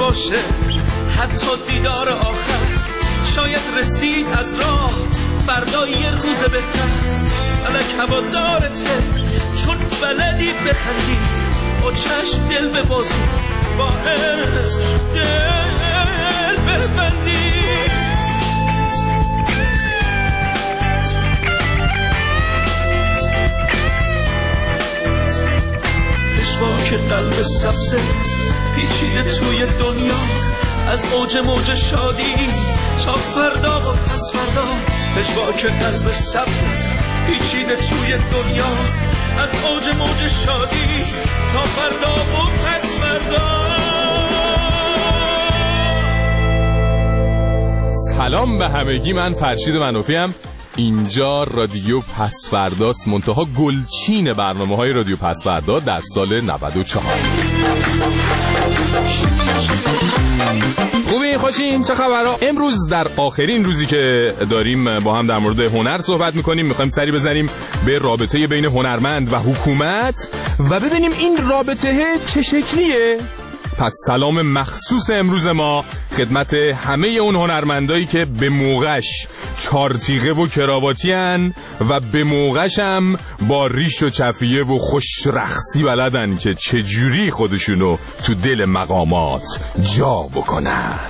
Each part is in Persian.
باشه حتی دیدار آخر، شاید رسید از راه فردا یه روز بهتر. فلک هوادارته چون بلدی بخندی، با چشم دل ببازی، با عشق دل ببندی. پشواک قلب سبزه پیچیده توی دنیا، از اوج موج شادی تا فردا و پس فردا. پشواک قلب سبزه پیچیده توی دنیا، از اوج موج شادی تا فردا و پس فردا. سلام به همگی، من فرشید منوفی‌ام. اینجا رادیو پسفرداست، منتها گلچین برنامه‌های رادیو پسفردا در سال 94. خوبین؟ خوشین؟ چه خبرها؟ امروز در آخرین روزی که داریم با هم در مورد هنر صحبت می‌کنیم، می‌خوایم سری بزنیم به رابطه بین هنرمند و حکومت و ببینیم این رابطه چه شکلیه. پس سلام مخصوص امروز ما خدمت همه اون هنرمندایی که به موقعش چارتیقه و کراواتی هن و به موقعش هم با ریش و چفیه و خوش رقصی بلدن که چجوری خودشونو تو دل مقامات جا بکنن.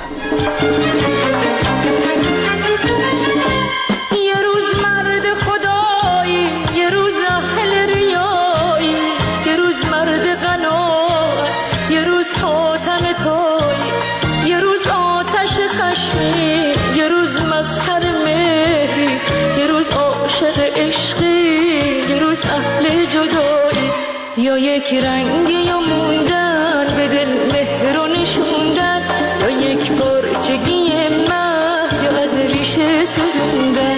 یه روز مرد خدایی، یه روز اهل ریایی، یه روز مرد قناعت، یه روز خاتم توی، یه روز آتش خشمی، یه روز مظهر مهری، یه روز عاشق عشقی، یه روز اهل جدایی. یا یک رنگ یا موندن به دل مهر و نشوندن، یا یک پرچگی محض یا از ریشه سوزوندن.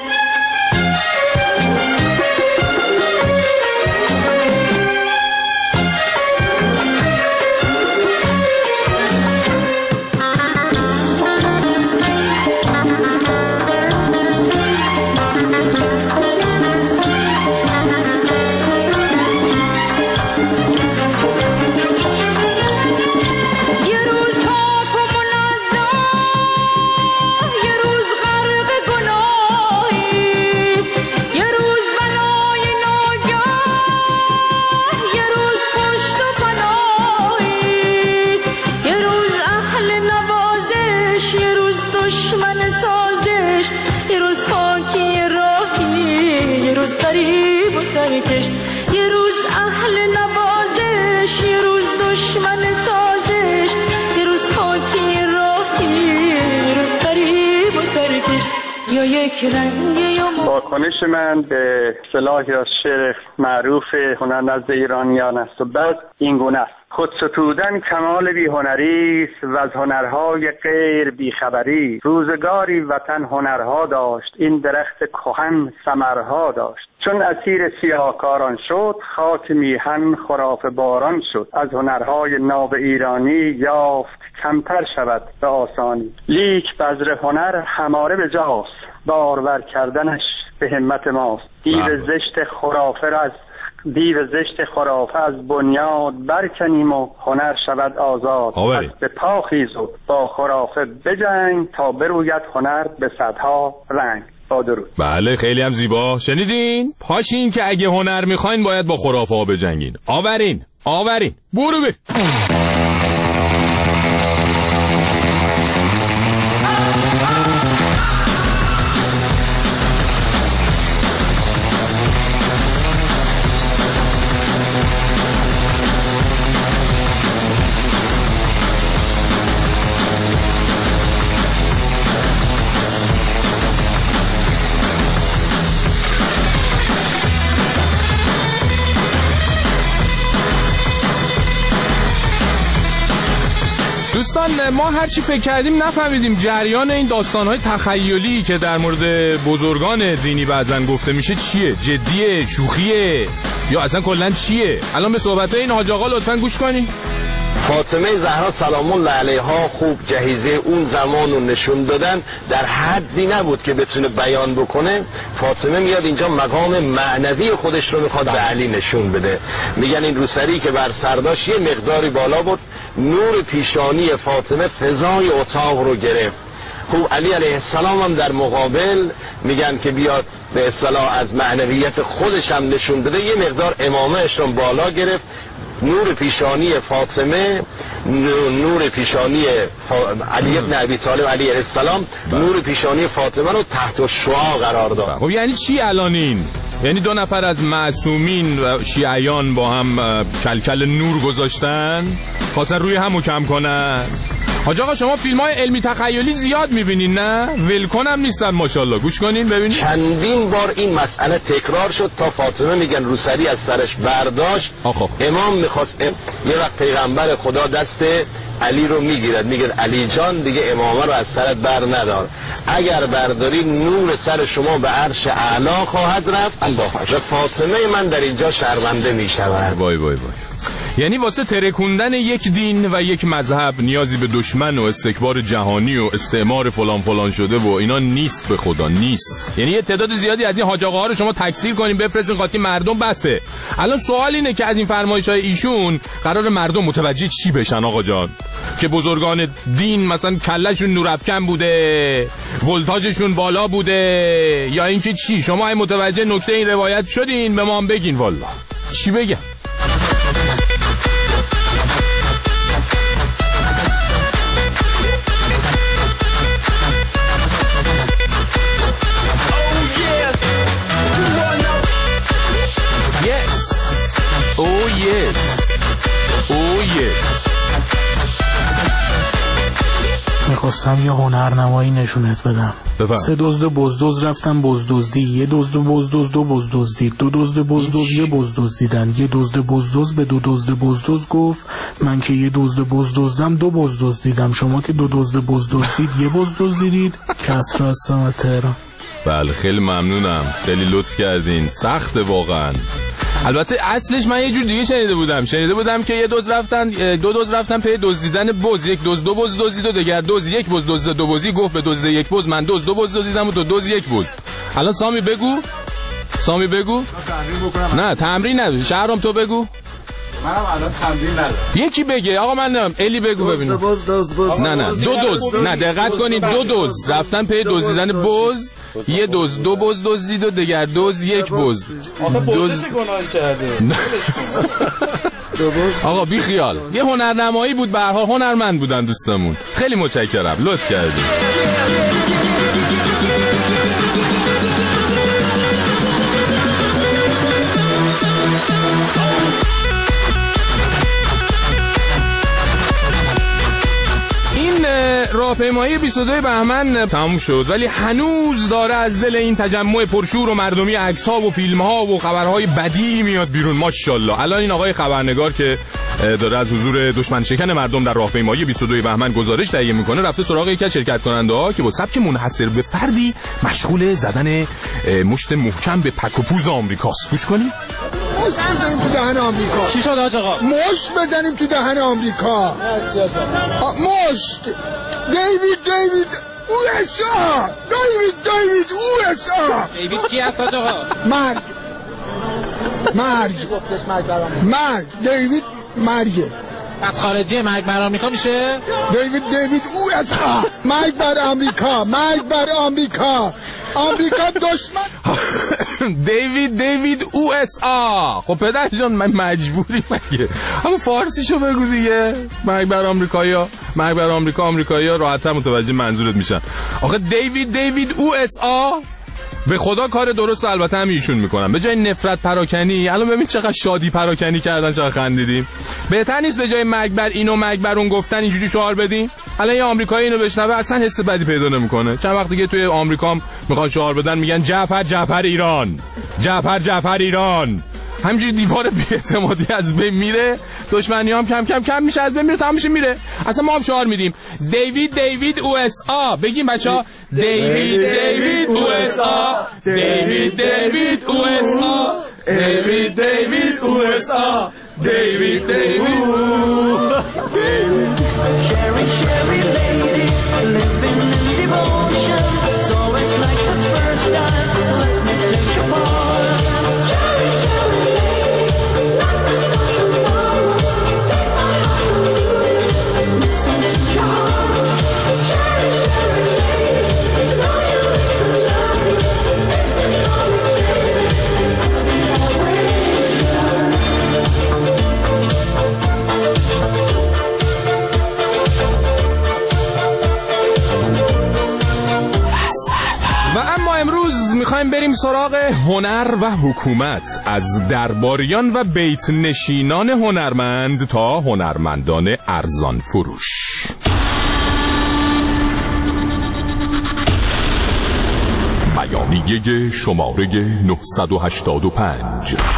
یه روز اهل نوازش، یه روز دشمن سازش، یه روز خاکی راهی، یه روز غریب و سرکش، یا یک رنگ یا واکنش من به اصطلاحی از شعر معروف هنر نزد ایرانیان است و بعد این گونه است: خود ستودن کمال بی هنری است و از هنرهای غیر بیخبری. روزگاری وطن هنرها داشت، این درخت کهن ثمرها داشت. چون اسیر سیاهکاران شد، خاک میهن خرافه باران شد. از هنرهای ناب ایرانی یافت کمتر شود به آسانی. لیک بذر هنر هماره به جاست، بارور کردنش به همت ماست. دیو زشت خرافه از بنیاد برکنیم و هنر شود آزاد. پس به پا خیز و با خرافه بجنگ، تا بروید هنر به صدها رنگ. با درود. بله، خیلی هم زیبا. شنیدین؟ پاشین که اگه هنر میخواین باید با خرافه ها بجنگین. آورین برو بی. دوستان، ما هرچی فکر کردیم نفهمیدیم جریان این داستان‌های تخیلی که در مورد بزرگان دینی بعضن گفته میشه چیه؟ جدیه؟ شوخیه؟ یا اصلا کلاً چیه؟ الان به صحبت‌های این حاج آقا لطفاً گوش کنین. فاطمه زهرا سلام الله علیها خوب جهیزه اون زمان رو نشون دادن، در حدی نبود که بتونه بیان بکنه. فاطمه میاد اینجا مقام معنوی خودش رو میخواد به علی نشون بده. میگن این روسری که بر سر داشت یه مقداری بالا بود، نور پیشانی پیشانی فاطمه فضای اتاق رو گرفت. خوب علی علیه السلام هم در مقابل میگن که بیاد به اصطلاح از معنویت خودش هم نشون بده، یه مقدار امامهش رو بالا گرفت. نور پیشانی فاطمه، نور پیشانی علی ابن ابی طالب علیه السلام، نور پیشانی فاطمه رو تحت الشعاع قرار داد. خب یعنی چی الان این؟ یعنی دو نفر از معصومین و شیعیان با هم کلکل نور گذاشتن، خواستن روی هم کم کنن. حاج آقا شما فیلم های علمی تخیلی زیاد میبینین نه؟ ولکن هم نیستن ماشاءالله، گوش کنین ببینین. چندین بار این مسئله تکرار شد تا فاطمه میگن روسری از سرش برداشت. امام میخواست یه وقت پیغمبر خدا دست علی رو میگیرد، میگه علی جان دیگه امامه رو از سرت بر ندار، اگر برداری نور سر شما به عرش اعلا خواهد رفت و فاطمه من در اینجا شرمنده میشود. وای وای وای. یعنی واسه ترکوندن یک دین و یک مذهب نیازی به دشمن و استکبار جهانی و استعمار فلان فلان شده و اینا نیست، به خدا نیست. یعنی یه تعداد زیادی از این حاج آقاها رو شما تکثیر کنین بفرستین قاطی مردم بسه. الان سوال اینه که از این فرمایش‌های ایشون قرار مردم متوجه چی بشن آقا جان؟ که بزرگان دین مثلا کلهشون نورافکن بوده، ولتاژشون بالا بوده، یا اینکه چی؟ شما متوجه نکته این روایت شدین؟ به ما هم بگین والله. چی بگم؟ میخواستم یه هنرنمایی نشونت بدم. سه دزد بزدوز رفتن بزدوزدی، یه دزد بزدوز دو بزدوزدید، دو دزد بزدوز یه بزدوزدیدن، یه دزد بزدوز به دو دزد بزدوز گفت من که یه دزد بزدوزدم دو بزدوزدیدم، شما که دو دزد بزدوزدید یه بزدوزدید. کسرا هستم از تهران. بله خیلی ممنونم، خیلی لطف کردین. سخته واقعا. البته اصلش من یه جور دیگه شنیده بودم که یه دو دوز رفتن پی دزدیدن بز، یک دوز دو بز دزدید و دگر دوز یک بز دزد دو بزی گفت به دزد یک بز من دوز دو بز دزدیدم و دو دوز یک بز. الان سامی بگو. نه تمرین نداری، شهرام تو بگو. منم الان تمرین ندارم. یکی بگه آقا من نمیدونم. الی بگو ببینم. نه دو دوز، نه دقت کنید، دو دوز رفتن پی دزدیدن بز، یه دوز دو بز دزدید و دگر دوز یک بز. آخه بزش گناه کرده. آقا بی خیال، یه هنرنمایی بود، به هر حال هنرمند بودن دوستمون. خیلی متشکرم، لطف کردید. راهپیمایی 22 بهمن تموم شد، ولی هنوز داره از دل این تجمع پرشور و مردمی عکس‌ها و فیلم‌ها و خبرهای بدی میاد بیرون ماشاءالله. الان این آقای خبرنگار که داره از حضور دشمن شکن مردم در راهپیمایی 22 بهمن گزارش تهیه میکنه، رفته سراغ یکی از شرکت کننده‌ها که با سبک منحصر به فردی مشغول زدن مشت محکم به پک و پوز آمریکاست. گوش کنیم. مشت بزنیم تو دهن آمریکا. چی شد آقا؟ مشت بزنیم تو دهن آمریکا. مشت. دیوید USA. دیوید USA. دیوید کی هست آقا؟ مرگ. دیوید مرگه. از خارجی مرگ بر آمریکا میشه؟ دیوید USA. مرگ بر آمریکا. آمریکا دشمن. دیوید USA. خب پدر جان من مجبوری مگه همون فارسیشو بگو دیگه. مرگ بر آمریکایا، مرگ بر آمریکایا راحت‌تر متوجه منظورت میشن. آخه دیوید USA. به خدا کار درست البته هم ایشون میکنن. به جای نفرت پراکنی الان ببین چقدر شادی پراکنی کردن، چقدر خندیدیم. بهتر نیست به جای مرگ بر این و مرگ بر اون گفتن اینجوری شعار بدیم؟ الان یه آمریکایی اینو بشنوه اصلا حس بدی پیدا نمیکنه. چند وقت دیگه توی آمریکا هم میخوان شعار بدن، میگن جعفر ایران. همینجوری دیوار بی‌اعتمادی از بین میره، دشمنی هم کم میشه از بین میره، تمام میشه میره. اصلا ما هم شعار میدیم دیوید USA. بگیم بچه‌ها دیوید USA. دیوید USA. دیوید USA. دیوید Sherry lady, living in devotion. It's always like the first time. Let me take your part. Sherry lady, not this tomorrow. Take my heart, listen to سراغ هنر و حکومت، از درباریان و بیت نشینان هنرمند تا هنرمندان ارزان فروش. بیانیه شماره 985.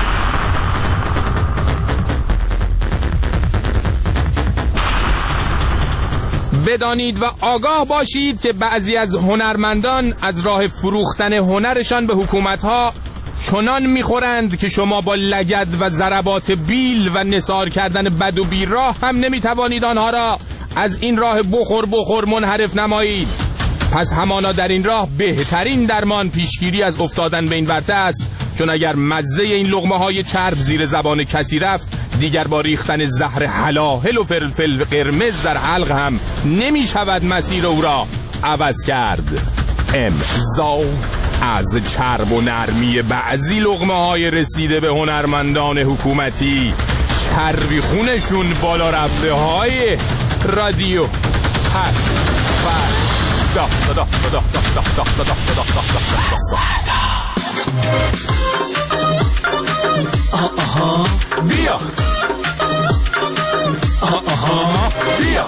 بدانید و آگاه باشید که بعضی از هنرمندان از راه فروختن هنرشان به حکومتها چنان میخورند که شما با لگد و ضربات بیل و نثار کردن بد و بیراه هم نمیتوانید آنها را از این راه بخور منحرف نمایید. پس همانا در این راه بهترین درمان پیشگیری از افتادن به این ورطه است، چون اگر مزه این لقمه های چرب زیر زبان کسی رفت، دیگر با ریختن زهر هلاهل و فلفل قرمز در حلق هم نمی شود مسیر او را عوض کرد. امضا از چرب و نرمی بعضی لقمه های رسیده به هنرمندان حکومتی، چربی خونشون بالا رفته های رادیو پس بیا بیا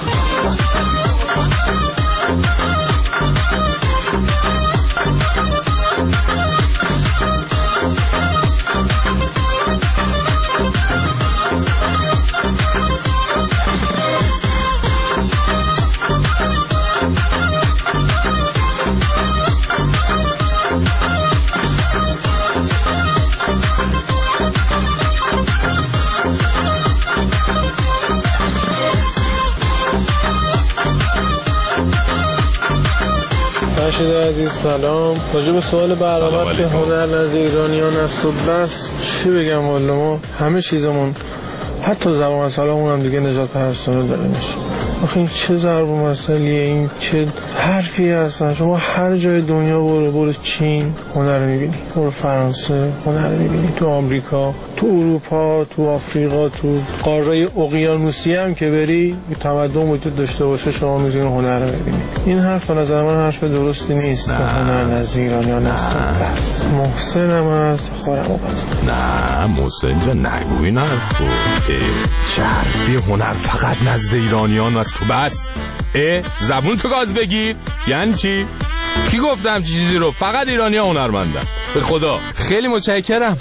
فرشید عزیز سلام. راجع به سوال برنامه که هنر نزد ایرانیان است و بس، چی بگم والا، ما همه چیزمون حتی زبان سلامون هم دیگه نجات پرستانه داره میشه. آخه این چه ضرب مسئلیه، این چه حرفی هستن. شما هر جای دنیا برو چین هنر میبینی، برو فرانسه هنر میبینی، تو آمریکا، تو اروپا، تو آفریقا، تو قاره اقیانوسی هم که بری تمدن وجود داشته باشه شما میتونی هنر رو ببینی. این حرف به نظر من حرف درستی نیست. هنر نزد ایرانیان است بس. محسن هم از خورم نه محسن جا نگوی نرفو. چه حرفی؟ هنر فقط نزد ایرانیان است تو بس. زبون تو گاز بگیر. یعنی چی؟ کی گفتم چیزی رو؟ فقط ایرانی‌ها هنرمندن. به خدا خیلی متشکرم.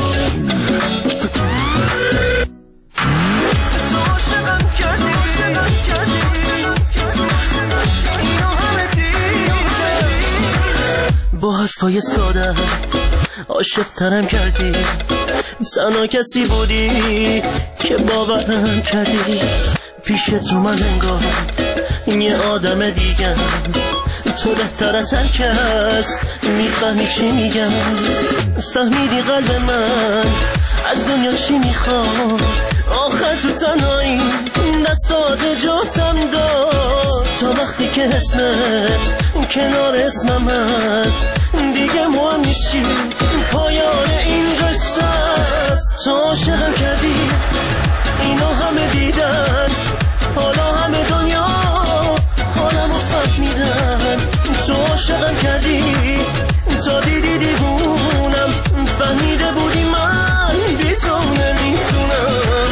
با حرفای ساده عاشق تنم کردی، تنها کسی بودی که باورم کردی. پیش تو من انگار یه آدم دیگم، تو بهتر از هر کس میفهمی چی میگم. فهمیدی قلب من از دنیا چی میخواد، آخر تو تنهایی دستات جاتم داد. تا وقتی که اسمت کنار اسمم هست دیگه مهم نیستی، پایان این قصه است. تو عاشقم کردی اینا همه دیدن، حالا همه دنیا حالمو فهمیدن. تو عاشقم کردی تا دیدی دیوونم، فهمیده بودی من بی تو نمیتونم.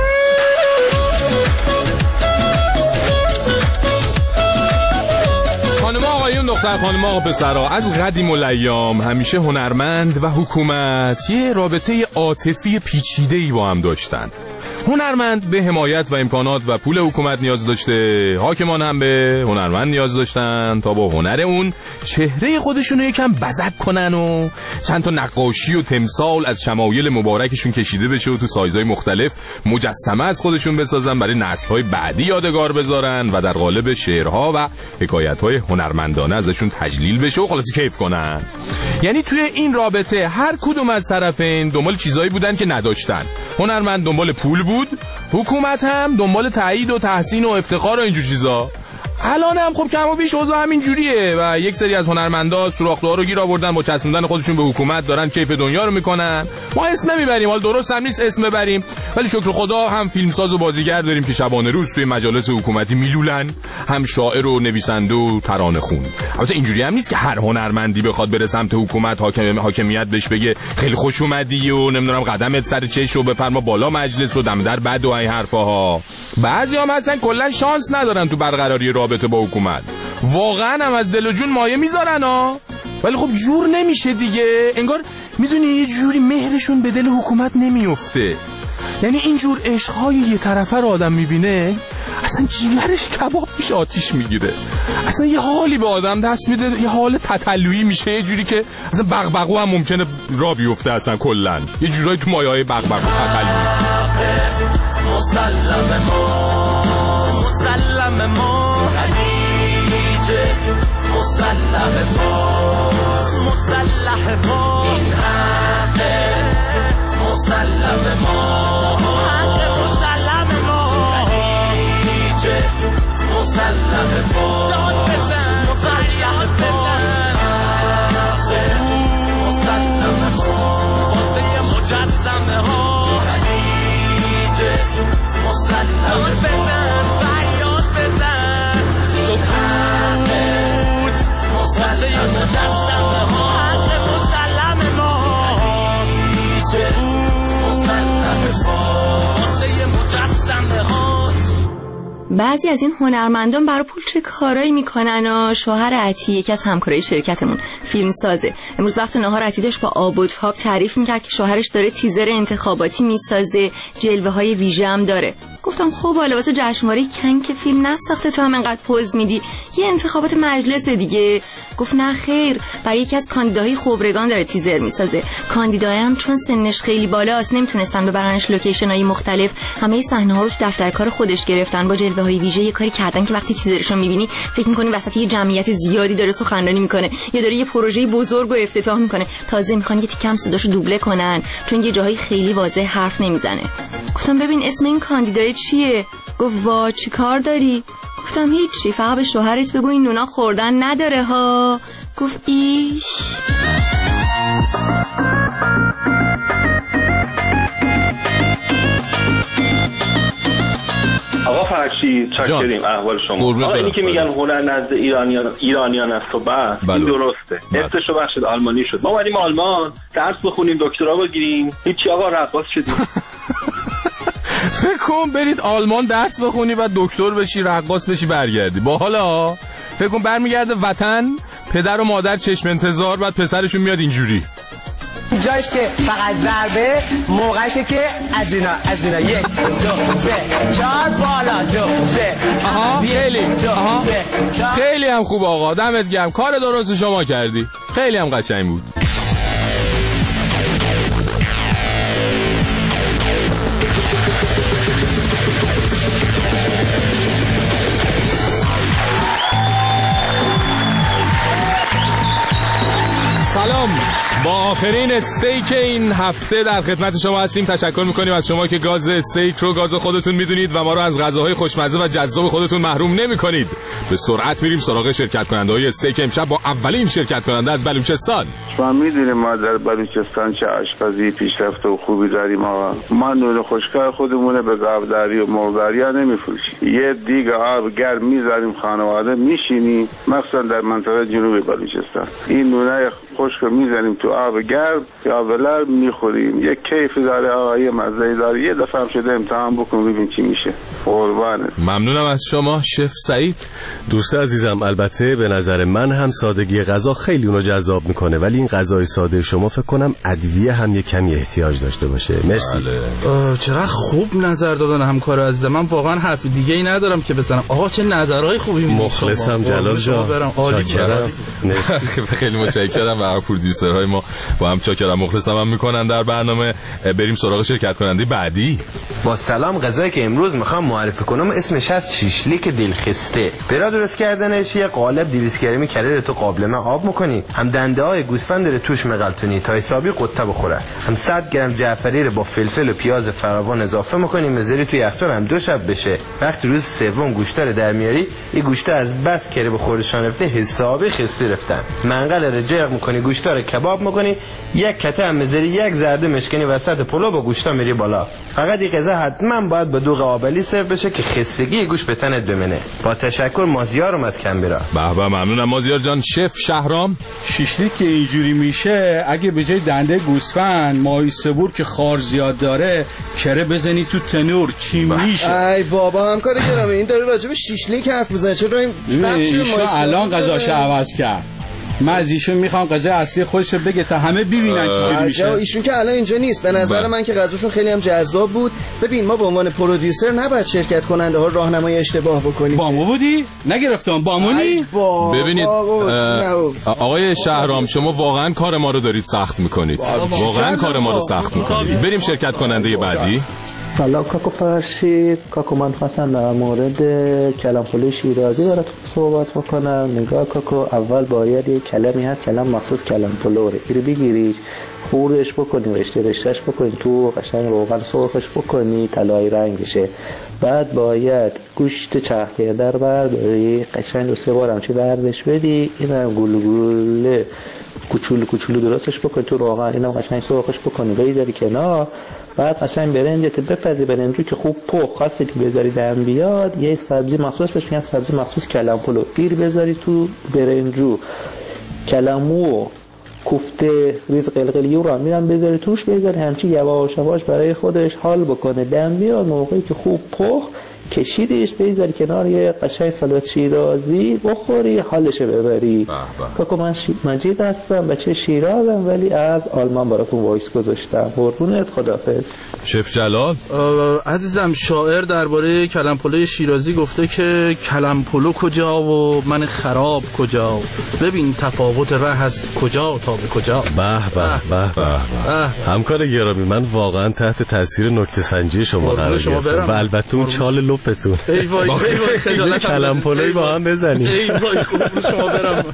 خانم آقایون، دختر خانم آقا پسرها، از قدیم الایام همیشه هنرمند و حکومت یه رابطه عاطفی پیچیده‌ای با هم داشتن. هنرمند به حمایت و امکانات و پول حکومت نیاز داشته، حاکمان هم به هنرمند نیاز داشتن تا با هنر اون چهره خودشون رو یکم بزک کنن و چند تا نقاشی و تمثال از شمایل مبارکشون کشیده بشه و تو سایزهای مختلف مجسمه از خودشون بسازن، برای نسل‌های بعدی یادگار بذارن و در قالب شعرها و حکایت‌های هنرمندانه ازشون تجلیل بشه و خلاصی کیف کنن. یعنی توی این رابطه هر کدوم از طرفین دنبال چیزایی بودن که نداشتن. هنرمند دنبال پول بود، حکومت هم دنبال تایید و تحسین و افتخار و اینجور چیزا. الان هم خب کم و بیش اوضاع همین جوریه و یک سری از هنرمندا سوراخ‌دوها رو گیر آوردن با چسبوندن خودشون به حکومت دارن کیف دنیا رو میکنن. ما اسم نمیبریم، حالا درست هم نیست اسم ببریم، ولی شکر خدا هم فیلمساز و بازیگر داریم که شبانه روز توی مجالس حکومتی میلولن، هم شاعر و نویسنده و ترانه‌خون. البته اینجوری هم نیست که هر هنرمندی بخواد بره سمت حکومت حاکمیت بهش بگه خیلی خوش اومدی و نمیدونم قدمت سر چش و بفرما بالا مجلس و دم در بد و این حرفاها. بعضی‌ها مثلا کلا شانس ندارن تو برقراری رابطه با حکومت، واقعا هم از دل و جون مایه میذارن ها، ولی خب جور نمیشه دیگه. انگار میدونی یه جوری مهرشون به دل حکومت نمیفته. یعنی اینجور عشقهای یه طرفه رو آدم میبینه اصلا جیگرش کباب میشه، آتیش میگیره، اصلا یه حالی به آدم دست میده، یه حال تتلویی میشه، یه جوری که اصلا بغبغو هم ممکنه را بیفته، اصلا کلن یه جورایی تو مایه‌های بغبغو تتلویی. مسلم ما خلیجه، مسلم ما مسلح ما، این حقه مسلم ما، مسلم ما خلیجه، مسلم ما، داد بزن مسلم بزن، مسلم ما واسه مجسمه ها خلیجه، مسلم بزن فریاد بزن، سکوت واسه مجسمه ها حق مسلم ما، مسلم ما واسه مجسمه ها. بعضی از این هنرمندان برای پول چه کارایی میکنن. شوهر عطی یکی از همکارای شرکتمون فیلم سازه، امروز وقت نهار عطی داشت با آب و تاب تعریف میکرد که شوهرش داره تیزر انتخاباتی میسازه، جلوه های ویژه هم داره. گفتم خب حالا واسه جشنواره کن که فیلم نساخته تو هم انقدر پوز میدی، یه انتخابات مجلس دیگه. گفت نه خیر، برای یکی از کاندیداهای خبرگان داره تیزر میسازه. کاندیداها هم چون سنش خیلی بالاست نمیتونستن ببرنش لوکیشن‌های مختلف، همه صحنه‌ها رو تو دفتر کار خودش گرفتن، با جلوه‌های ویژه یه کاری کردن که وقتی تیزرشو می‌بینی فکر می‌کنی وسط یه جمعیت زیادی داره سخنرانی میکنه یا داره یه پروژه بزرگ و افتتاح میکنه. تازه میخوان یه تیکم صداشو دوبله کنن چون یه جاهای خیلی واضح حرف نمیزنه. گفتم ببین اسم این کاندیدای چیه؟ گفت وا چی کار داری؟ گفتم هیچی، فقط به شوهرت بگو این نونا خوردن نداره ها. گفت ایش. آقا فرشی چاکریم احوال شما. آقا اینی که میگن هنر نزد ایرانیان است و بس این درسته. حفظشو بخشید آلمانی شد. ما اومدیم آلمان درس بخونیم دکترا بگیریم، هیچی آقا رقاص شدیم. فکر کن برید آلمان درس بخونی و دکتر بشی رقاص بشی برگردی. با حالا فکر کن برمیگرده وطن، پدر و مادر چشم انتظار، بعد پسرشون میاد اینجوری جایش که فقط ضربه، موقعشه که از اینا 1 2 3 4 بالا 2 3. آها خیلی هم خوب آقا، دمت گرم، کار درست شما کردی، خیلی هم قشنگ بود. سلام، با آخرین استیک این هفته در خدمت شما هستیم. تشکر میکنیم از شما که گاز استیک رو گاز خودتون میدونید و ما رو از غذاهای خوشمزه و جذاب خودتون محروم نمیکنید. به سرعت میریم سراغ شرکت کننده های استیک امشب با اولین شرکت کننده از بلوچستان. شما میدونید ما در بلوچستان چه آشپزی پیشرفته و خوبی داریم آقا. ما نون خشکای خودمونه به گاوداری و مرغداری ها نمیفروشیم. یه دیگ آب گرم میذاریم خانواده میشینیم، مخصوصا در منطقه جنوب بلوچستان. این نونای خشک رو میذاریم تو آب گرم یا ولر میخوریم، یه کیفی داره آقا، یه مزه‌ای داره. یه دفعه هم شده امتحان بکن ببین چی میشه. قربانت. ممنونم از شما شف سعید. دوست عزیزم، البته به نظر من هم سادگی غذا خیلی اونو جذاب میکنه، ولی این غذای ساده شما فکر کنم ادویه هم یه کمی احتیاج داشته باشه. مرسی. چقدر خوب نظر دادن همکار عزیزم، من واقعا حرف دیگه ای ندارم که بزنم. آقا چه نظرهای خوبی میدید. مخلصم جلال جان. خیلی متشکرم و پرودیوسرهای ما با هم چاکرم مخلصم هم میکنن در برنامه. بریم سراغ شرکت کننده بعدی. با سلام، غذایی که امروز میخوام معرفی کنم اسمش هست شیشلیک دلخسته. برای درست کردنش یه قالب 200 گرمی کره تو قابلمه آب میکنی، هم دنده های گوسفند رو توش مغلطونی تا حسابی قطه بخوره، هم 100 گرم جعفری رو با فلفل و پیاز فراوان اضافه میکنی، میذاری توی یخچال هم 2 شب بشه. وقتی روز سوم گوشت رو در میاری، این گوشت از بس کره به خوردشان رفته حسابی خسته رفتن. منقل رو جرق میکنی، گوشت رو کباب میکنی، یک کته هم میذاری، یک زرده مشکنی وسط پلو با گوشت میری بالا. فقط این غذا حتما باید با دوغ آبلی سرو بشه که خستگی گوشت به تنت بمنه. با تشکر، مازیارم از کمبرا. به به، ممنونم مازیار جان. شف شهرام، شیشلیک که اینجوری میشه اگه به جای دنده گوسفند ماهی سبور که خار زیاد داره کره بزنی تو تنور چی میشه؟ ای بابا همکار گرامی، این داره راجع به شیشلیک حرف میزنه، چرا این الان غذاش عوض کرد؟ من از ایشون میخوام غذای اصلی خودش رو بگه تا همه ببینن چی میشه. ایشون که الان اینجا نیست. به نظر من که غذاشون خیلی هم جذاب بود. ببین ما به عنوان پرودیوسر نباید شرکت کننده ها راهنمای اشتباه بکنیم. بامو بودی؟ نگرفتم بامونی؟ ببینید آقای شهرام، شما واقعا کار ما رو دارید سخت میکنید. واقعا کار ما رو سخت میکنید. بریم شرکت کننده بعدی. سلام کاکو فرشید. کاکو من خواستم در مورد کلم‌پلوی شیرازی براتون صحبت بکنم. نگاه کاکو، اول باید یک کلمی هست، کلم مخصوص کلم‌پلوه، اینو بگیری خوردش بکنی، رشتهش بکنی تو، قشنگ روغن سرخش بکنی طلایی رنگ بشه. بعد باید گوشت چرخ کرده رو برداری، قشنگ 2-3 بار همچی بردش بدی، اینم گلوله کوچولو درستش بکنی تو روغن، اینم قشنگ سرخش بکنی بذاری کنار. بعد قشنگ برنجت بپزی، برنجو که خوب پخ خاصی که بذاری دم بیاد، یه سبزی مخصوص بهش میگن سبزی مخصوص کلم‌پلو، گیر بذاری تو برنجو، کلمو کوفته ریز قلقلی رو میرم بذاری توش، بذاری همچی یواش یواش برای خودش حال بکنه دم بیاد. موقعی که خوب پخ کشیدیش بذاری کنار، یه قشنگ سالاد شیرازی بخوری، حالش ببری. کاکو من مجید هستم، بچه شیرازم ولی از آلمان براتون وایس گذاشتم. قربونت، خدافظ. شف جلال عزیزم، شاعر درباره کلم‌پلوی شیرازی گفته که کلم‌پلو کجا و من خراب کجا، ببین تفاوت ره از کجا تا به کجا. به به به به. همکار گرامی، من واقعا تحت تاثیر نکته سنجی شما قرار گرفتم و البته اون چال لپتون. ای وای کلم‌پلوی با هم بزنیم. ای وای شما برم.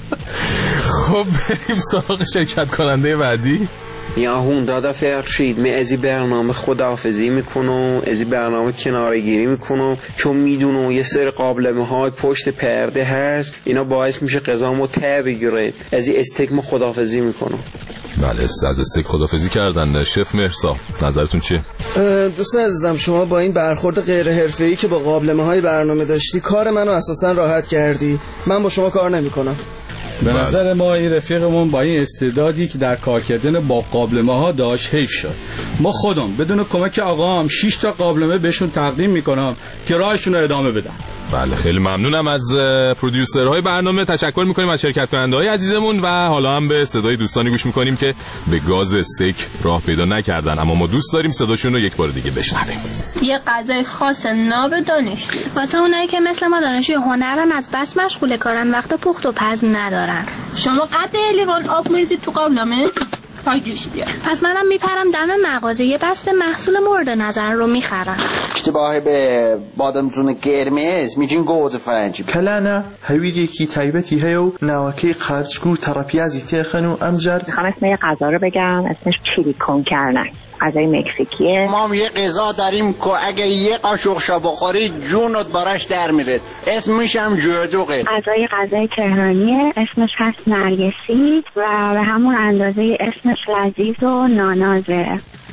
خب بریم سراغ شرکت کننده بعدی. یاهون دادا فرشید، من ازی برنامه خداحافظی میکنم، ازی برنامه کنارگیری میکنم، چون میدونم یه سری قابلمه های پشت پرده هست، اینا باعث میشه غذامو ته بگیره. ازی استیک خداحافظی میکنم. بله، از استیک خداحافظی کردن. شف مرسا، نظرتون چیه؟ دوست عزیزم، شما با این برخورد غیر حرفه‌ای که با قابلمه های برنامه داشتی کار منو اساسا راحت کردی. من با شما کار نمیکنم. به نظر ما این رفیقمون با این استعدادی که در کار کردن با قابلمه ها داشت حیف شد. ما خودم بدون کمک آقام 6 تا قابلمه بهشون تقدیم میکنم که راهشون رو ادامه بدن. بله، خیلی ممنونم از پرودیوسرهای برنامه. تشکر میکنیم از شرکت کننده‌های عزیزمون و حالا هم به صدای دوستانی گوش میکنیم که به گاز استیک راه پیدا نکردن، اما ما دوست داریم صداشون رو یک بار دیگه بشنویم. یه غذای خاص ناب دانشجو واسه اونایی که مثل ما دانشجوی هنرن، از بس مشغول کارن وقت پخت و پز ندارن. شما قد لیوان آب میریزید تو قابلمه پای جوش بیاد. پس منم میپرم دم مغازه یه بسته محصول مورد نظر رو میخرم. اشتباه به بادمجون قرمز میگین گوز فرنجی. کلانه هویدیکی تایبتی هیو نواکی قرچگو تراپیازی تیخنو امجد. میخوام اسم یه غذا رو بگم، اسمش چیلی کن کرنک، غذای مکزیکیه. ما هم یه غذا داریم که اگه یه قاشق شا بخوری جونت براش در میره، اسمش هم جودوقه. غذای تهرانیه، اسمش هست نرگسی و به همون اندازه اسمش لذیذ و نانازه.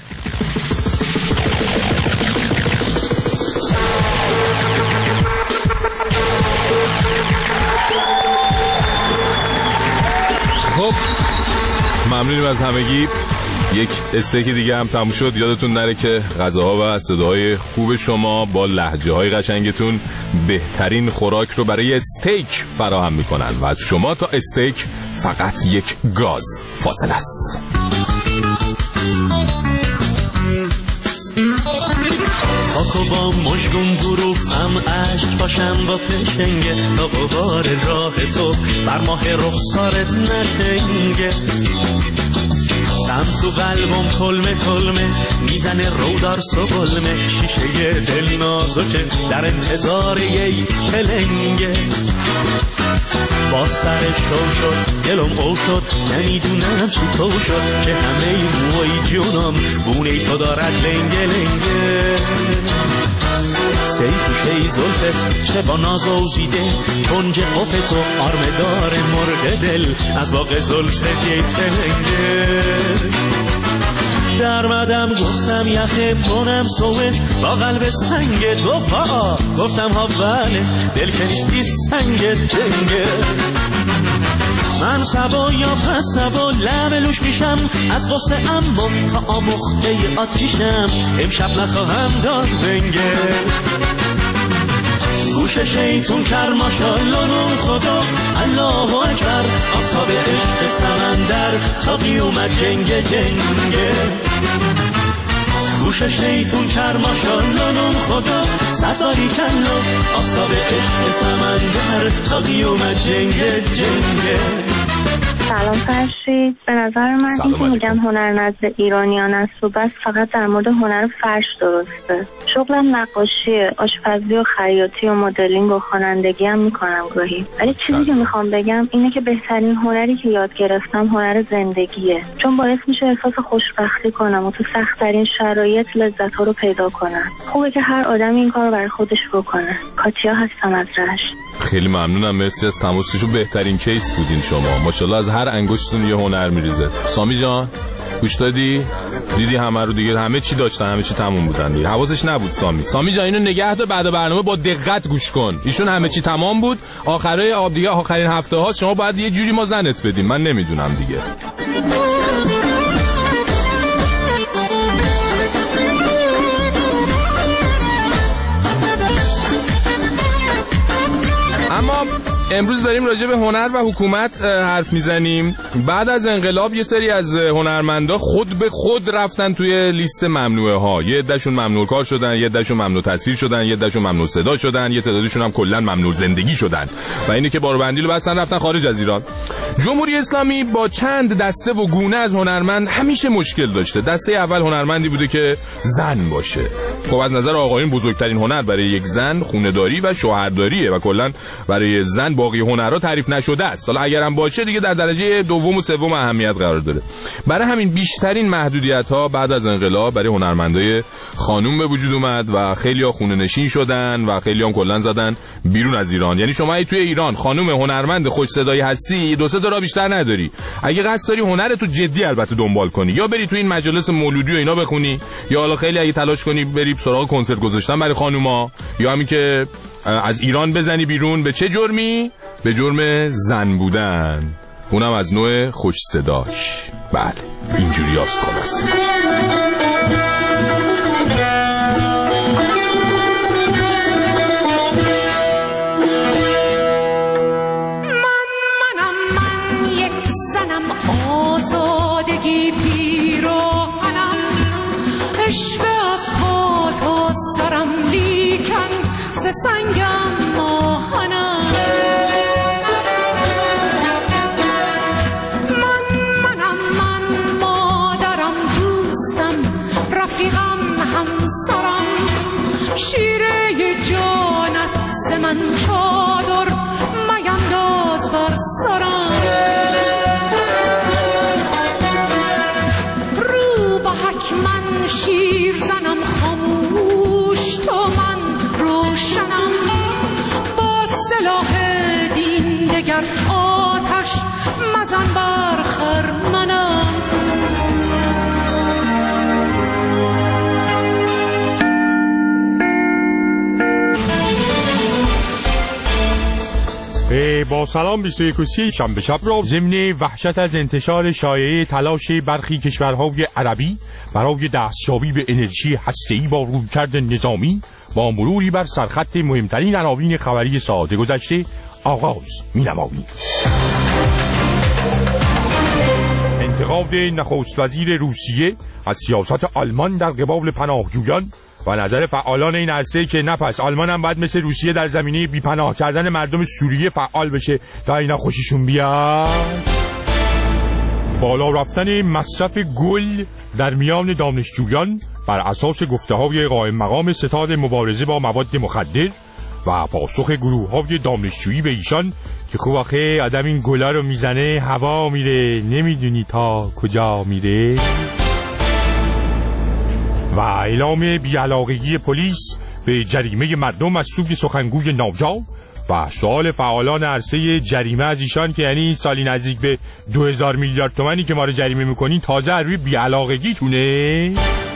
خب ممنونیم از همگی. یک استیک دیگه هم تموم شد. یادتون نره که غذاها و صداهای خوب شما با لهجه‌های قشنگتون بهترین خوراک رو برای استیک فراهم میکنن و از شما تا استیک فقط یک گاز فاصله است. خاکو با مشگون گروفم عشق باشم با پشنگه تا غبار راه تو بر ماه رخسارت نتنگه. غم تو قلبم کلمه کلمه میزنه رو در سقلمه، شیشه دل نازکه در انتظار یه پلنگه. با سر شو شد دلم او شد، نمیدونم چی تو شد که همه موهای جونم بونه تو دارد لنگه لنگه. سیفوشه زلفت چه با ناز اوزیده، کنج قفت و آرمدار مرغ دل از باغ زلفت یه تلنگه. در مدم گفتم یخه بونم سوه با قلب سنگت وفا، گفتم ها بله دل که نیستی سنگت جنگه. من سبا یا پس سبا لبلوش میشم از قصه، اما تا آمخته آتیشم امشب نخواهم داد بنگه. گوش شیطون کر ماشالله نون خدا الله اکبر، آفتاب عشق سمندر تا قیومت جنگه جنگه. گوش شیطون کر ماشالله نون خدا ستاری کلا، آفتاب عشق سمندر تا قیومت جنگه جنگه. سلام فرشید، به نظر من این که میگن هنر نزد ایرانیان است و بس فقط در مورد هنر فرش درسته. شغلم نقاشیه، آشپزی و خیاطی و مدلینگ و خوانندگی هم میکنم گاهی. ولی چیزی که میخوام بگم اینه که بهترین هنری که یاد گرفتم هنر زندگیه، چون باعث میشه احساس خوشبختی کنم و تو سخت‌ترین شرایط لذت‌ها رو پیدا کنم. خوبه که هر آدمی این کارو برای خودش بکنه. کاتیا هستم از رشت. خیلی ممنونم، مرسی از تماسشون، بهترین کیس بودین شما، ماشاءالله از هر انگشتتون یه هنر میریزه. سامی جان گوش دادی؟ دیدی همه رو دیگه، همه چی داشتن، همه چی تموم بودن دیگه، حواسش نبود سامی جان اینو نگه دار، بعد برنامه با دقت گوش کن. ایشون همه چی تمام بود، آخره آب دیگه آخرین هفته ها شما باید یه جوری ما زنت بدیم، من نمیدونم دیگه. اما امروز داریم راجع به هنر و حکومت حرف میزنیم. بعد از انقلاب یه سری از هنرمندا خود به خود رفتن توی لیست ممنوعه ها. یه عدهشون ممنوع کار شدن، یه عدهشون ممنوع تصویر شدن، یه عدهشون ممنوع صدا شدن، یه تعدادشون هم کلا ممنوع زندگی شدن و اینه که باربندی رو بستن رفتن خارج از ایران. جمهوری اسلامی با چند دسته و گونه از هنرمند همیشه مشکل داشته. دسته اول هنرمندی بوده که زن باشه. خب از نظر آقایون بزرگترین هنر برای یک زن خونه‌داری و شوهرداریه و کلا برای زن باقی هنرها تعریف نشده است. حالا اگرم باشه دیگه در درجه دوم و سوم اهمیت قرار داره. برای همین بیشترین محدودیت‌ها بعد از انقلاب برای هنرمندای خانوم به وجود اومد و خیلی‌ها خونه نشین شدن و خیلی‌ها کلا زدن بیرون از ایران. یعنی شما توی ایران خانوم هنرمند خوش صدایی هستی، دو سه تا راه بیشتر نداری. اگه قصد داری هنرتو جدی البته دنبال کنی، یا بری تو این مجالس مولودی و اینا بخونی، یا حالا خیلی اگه تلاش کنی بری سراغ کنسرت گذاشتن برای خانوما، یا همین که از ایران بزنی بیرون. به چه جرمی؟ به جرم زن بودن، اونم از نوع خوش صداش. بله اینجوری هست خلاص. من یک زنم، آزادگی پیراهنم، عشق از پا تا سرم لیکن ز سنگم آهنم. من مادرم، دوستم، رفیقم، همسرم، شیره جانت ز من چادر مینداز بر سرم. رو به حک من شیر زنم، خاموش تو من روشنم، با سلاح دین دگر آتش مزن بر خرمنم. با سلام 21 شنبه شب را ضمن وحشت از انتشار شایعه تلاش برخی کشورهای عربی برای دستیابی به انرژی هسته‌ای با رویکرد نظامی با مروری بر سرخط مهمترین عناوین خبری ساعت گذشته آغاز می‌نماییم. انتقاد نخست وزیر روسیه از سیاست آلمان در قبال پناهجویان و نظر فعالان این عرصه که نه پس آلمان هم باید مثل روسیه در زمینه بیپناه کردن مردم سوریه فعال بشه تا اینا خوششون بیاد. بالا رفتن مصرف گل در میان دانشجویان بر اساس گفته‌های قائم مقام ستاد مبارزه با مواد مخدر و پاسخ گروه‌های دانشجویی به ایشان که خوب آخه آدم این گلا رو میزنه هوا میره نمیدونی تا کجا میره. و اعلام بی‌علاقگی پلیس به جریمه مردم از سوی سخنگوی ناجا و سوال فعالان عرصه جریمه از ایشان که یعنی سالی نزدیک به 2000 میلیارد تومانی که ما رو جریمه میکنین تازه روی بی‌علاقگیتونه.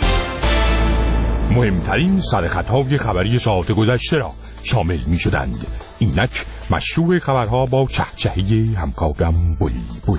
مهمترین سرخطهای خبری ساعت گذشته را شامل می شدند. اینک مشروع خبرها با چهچهی همکارم بلبل.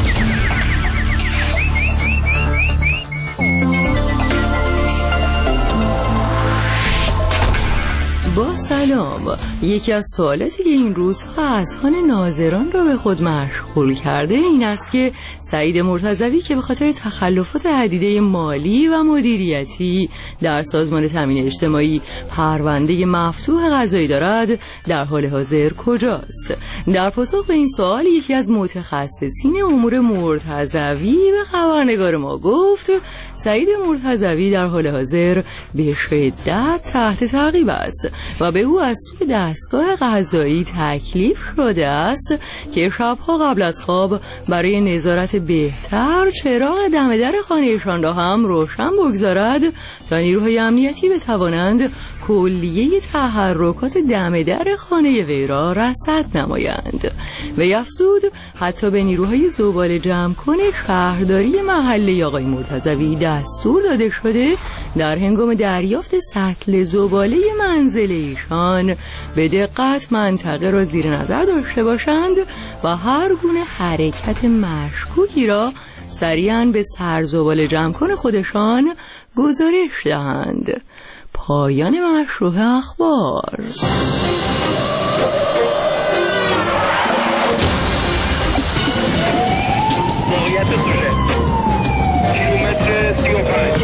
با سلام. یکی از سوالاتی که این روزها اذهان ناظران را به خود مشغول کرده این است که سعید مرتضوی که به خاطر تخلفات عدیده مالی و مدیریتی در سازمان تامین اجتماعی پرونده مفتوح قضایی دارد در حال حاضر کجاست؟ در پاسخ به این سوال یکی از متخصصین امور مرتضوی به خبرنگار ما گفت سعید مرتضوی در حال حاضر به شدت تحت تعقیب است و به او از سوی دستگاه قضایی تکلیف شده است که شبها قبل از خواب برای نظارت بهتر چراغ دم در خانه‌شان را هم روشن بگذارد تا نیروهای امنیتی بتوانند کلیه تحرکات دم در خانه وی را رصد نمایند. وی افزود حتی به نیروهای زباله جمع کن شهرداری محله آقای مرتضوی دستور داده شده در هنگام دریافت سطل زباله منزل ایشان به دقت منطقه را زیر نظر داشته باشند و هر گونه حرکت مشکوکی را سریعاً به سرزباله جمع کن خودشان گزارش دهند. پایان مشروع اخبار. موقعیت دوره کیلومتر 35.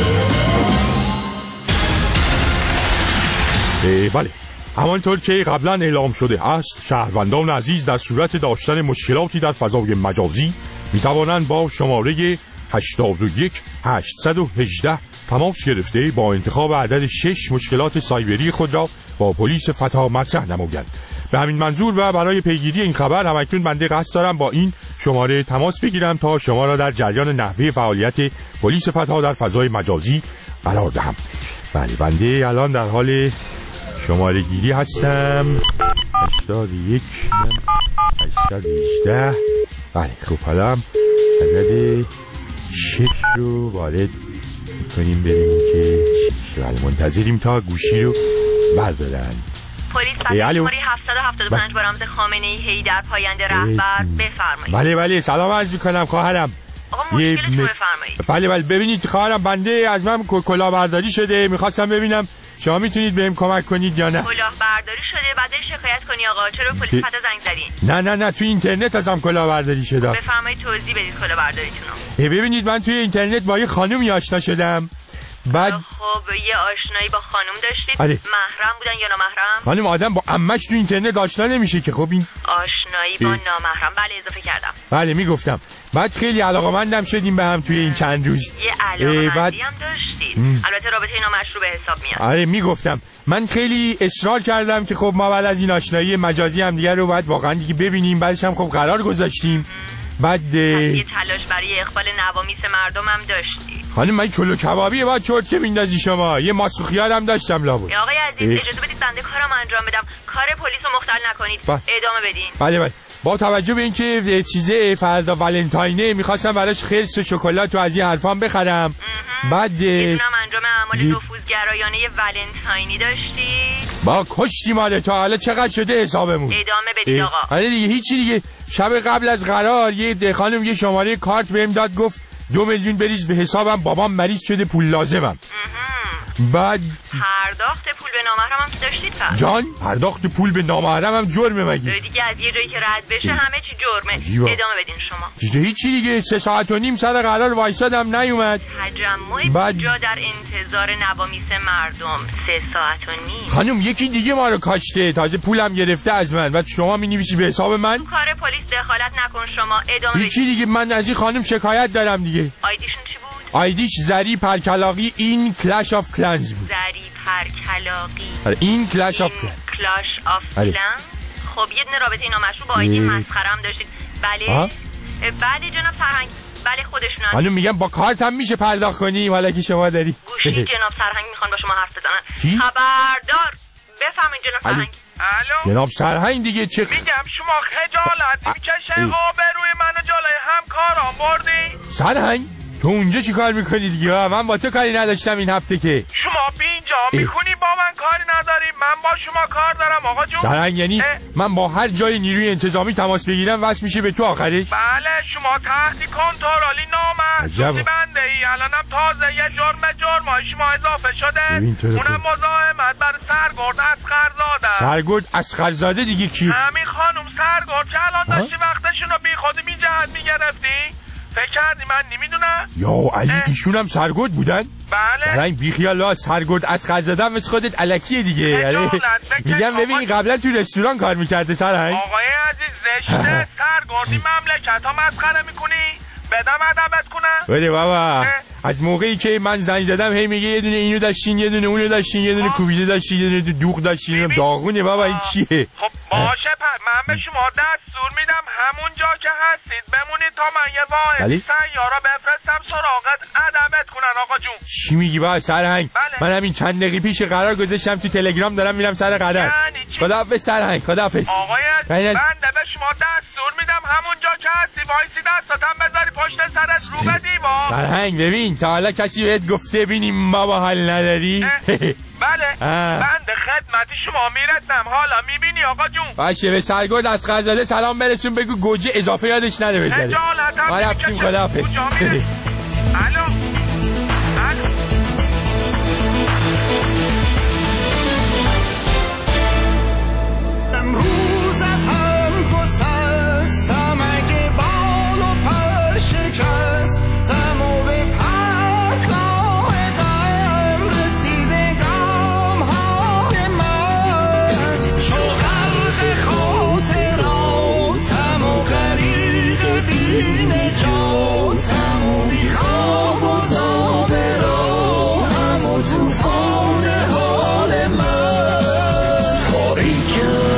بله، همانطور که قبلا اعلام شده است شهروندان عزیز در صورت داشتن مشکلاتی در فضای مجازی می توانند با شماره 81 818 تماس گرفته با انتخاب عدد 6 مشکلات سایبری خود را با پلیس فتا مطرح نمایند. به همین منظور و برای پیگیری این خبر همکنون بنده قصد دارم با این شماره تماس بگیرم تا شما را در جریان نحوه فعالیت پلیس فتا در فضای مجازی قرار دهم. بله، بنده الان در حال شماره گیری هستم. 81 818. بله خب حالا عدد 6 رو وارد میکنیم بریم که منتظریم تا گوشی رو بردارن. پلیس شماره 775 برامز خامنه ای حیدر پاینده رهبر بفرمایید. بله سلام عرض میکنم خواهرم. آقا مشکلتون بفرمایید. بله ببینید خواهرم بنده از من کلاهبرداری شده، میخواستم ببینم شما میتونید بهم کمک کنید یا نه. کلاهبرداری شده بعد شکایت کنی آقا چرا پلیس فتا زنگ زدین؟ نه تو اینترنت ازم کلاهبرداری شده. بفرمایید توضیح بدید کلاهبرداریتون رو. ببینید من توی اینترنت با یه خانومی آشنا شدم. بعد خب یه آشنایی با خانم داشتید؟ بله. محرم بودن یا نامحرم؟ خانم آدم با عمش تو اینترنت آشنا نمیشه که. خب این آشنایی با نامحرم. بله اضافه کردم. بله میگفتم. بعد خیلی علاقه‌مندم شدیم به هم توی این چند روز. یه علاقه‌مندی هم داشتید. البته رابطه نامشروع به حساب میاد. آره میگفتم. من خیلی اصرار کردم که خب ما بعد از این آشنایی مجازی هم دیگه رو باید واقعا دیگه ببینیم. بعدش هم خب قرار گذاشتیم. بعد یه تلاش برای اقبال نوامیس مردم هم داشتی. خانم من چلو کبابی بعد چرت که میندازی شما. یه ماسوخیار هم داشتم لابد. آقای عزیز اجازه بدید بنده کارم انجام بدم. کار پلیس رو مختل نکنید. ادامه بدین. بله با توجه به اینکه چیزه فردا ولنتاینه میخواستم براش خرس و شکلات و از این حرفام بخرم. بعد میدونم انجام اعمال نفوذگرایانه ولنتاینی داشتی. با کشتی ماله تا حالا چقدر شده حسابمون. ادامه بدید آقا. آره دیگه هیچی دیگه. شب قبل از قرار یه خانم یه شماره کارت بهم داد گفت 2 میلیون بریز به حسابم بابام مریض شده پول لازمم. بعد پرداخت پول به نامحرم هم که داشتید پس جان پرداخت پول به نامحرم هم جرمه مگه؟ دیگه از یه جایی که رد بشه همه چی جرمه. ادامه بدین شما. دیگه هیچی دیگه 3 ساعت و نیم سر قرار وایسادم نیومد. تجمع بعد جا در انتظار نوامیس مردم 3 ساعت و نیم. خانم یکی دیگه ما رو کاشته تازه پولم گرفته از من. بعد شما می‌نویسی به حساب من؟ کار پلیس دخالت نکن شما. ادامه بدین. هیچی دیگه من از این خانم شکایت دارم دیگه. آیدیشون چی بود؟ آیدیش زری پرکلاقی این کلش آف کلنز بود. زری پرکلاقی این کلش آف کلنز. کلاش آف کلنز. خب یه دونه رابطه نامشروع با آیدی مسخره هم داشتید. بله بله جناب سرهنگ. بله خودشون هست. حالا میگم با کارت هم میشه پرداخت کنی حالا که شما داری. گوشی جناب سرهنگ میخوان با شما حرف بزنن. چی؟ خبردار بفهمین جناب سرهنگ. الو جناب سرهنگ دیگه چه میگم شما خجالت میکشه آبروی منو جلوی همکارام بردی؟ سرهنگ تو اونجا چی کار میکنی دیگه؟ من با تو کاری نداشتم این هفته که. شما بینجا میکنی با من کاری نداری، من با شما کار دارم آقا جون. سرهنگ یعنی من با هر جای نیروی انتظامی تماس بگیرم واسه میشه به تو آخرش؟ بله شما تحت کنترلی نامحسوسی بنده ای. الانم تازه یه جرم شما اضافه شده. اونم مزاحمت بر سرگرد اسقرزاده. سرگرد اسقرزاده دیگه کی؟ همین خانم سرگرد که الان داشتی وقتشونو بی خودی بی جهت میگرفتی. فکر کردی من نمیدونم؟ یا علی ایشون هم سرگرد بودن؟ بله رنگ بیخیال سرگرد اسقرزاده هم مثل خودت الکیه دیگه. میگم ببین قبلا تو رستوران کار میکرده سرهنگ. آقای عزیز زشته سرگردی مملکت ها مسخره میکنی؟ بدم ادبت کنم؟ بده بابا از موقعی که من زنگ زدم هی میگه یه دونه اینو داشتین یه دونه اونو داشتین یه دونه کوبیده داشتین یه دونه دوغ داشتین. داغونه بابا این چیه؟ خب باشه من به شما دستور میدم همون جا که هستید بمونید تا من یه واحد سیارا بفرستم سراغت ادبت کنن آقا جون. چی میگی بابا سرهنگ؟ من همین چند دقیقه پیش قرار گذاشتم تو تلگرام دارم میرم سر قرار. خداحافظ سرهنگ خداحافظ. آقای بنده به شما دستور میدم همون جا که هستی وایسی دستاتم بذاری پشت سرت رو به دیوار. سرهنگ ببین تا حالا کسی بهت گفته بینیم بابا حال نداری؟ بله بنده خدمت شما میرسم حالا میبینی آقا جون. باشه به سرگرد اسقرزاده سلام برسون بگو گوجه اضافه یادش نره بذاره. ما رفتیم خداحافظ. الو امروز هم گسستم اگه بال و پر شکستم و به پسگاه دم رسیده گام های من چو غرق خاطراتم و غریق بی نجاتم و بی خواب و زاب راهم و توفان حال من تاریکم.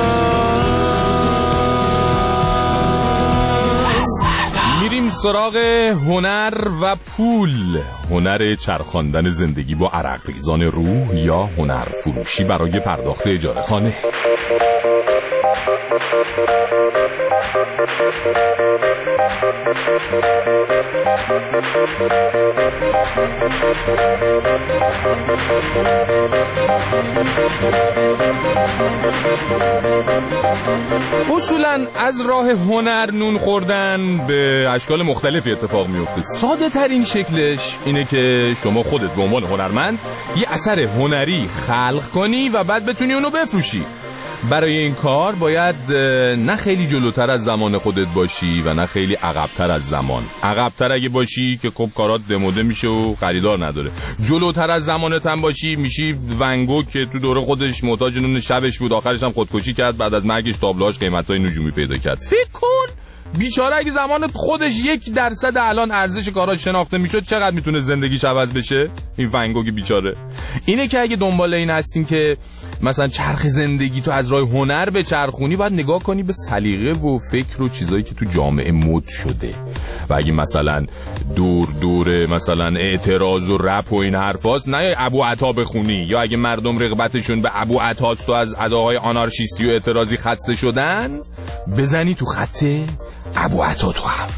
سراغ هنر و پول. هنر چرخاندن زندگی با عرق ریزان روح یا هنر فروشی برای پرداخت اجاره خانه. اصولاً از راه هنر نون خوردن به اشکال مختلفی اتفاق میفته. ساده ترین شکلش اینه که شما خودت به عنوان هنرمند یه اثر هنری خلق کنی و بعد بتونی اونو بفروشی. برای این کار باید نه خیلی جلوتر از زمان خودت باشی و نه خیلی عقبتر از زمان. عقبتر اگه باشی که خب کارات دموده میشه و خریدار نداره. جلوتر از زمانت هم باشی میشی ونگو که تو دوره خودش محتاج نون شبش بود آخرش هم خودکشی کرد بعد از مرگش تابلوهاش قیمتای نجومی پیدا کرد. فکر کن بیچاره اگه زمان خودش 1% الان ارزش کاراش شناخته میشد چقدر میتونه زندگیش عوض بشه. این ونگوگ بیچاره. اینه که اگه دنبال این هستین که مثلا چرخ زندگی تو از راه هنر به چرخونی باید نگاه کنی به سلیقه و فکر و چیزایی که تو جامعه مد شده. و اگه مثلا دور مثلا اعتراض و رپ و این حرفاست نه ابو عطا بخونی، یا اگه مردم رغبتشون به ابو عطاست و از اداهای آنارشیستی و اعتراضی خسته شدن بزنی تو خط ابو عطا تو هم.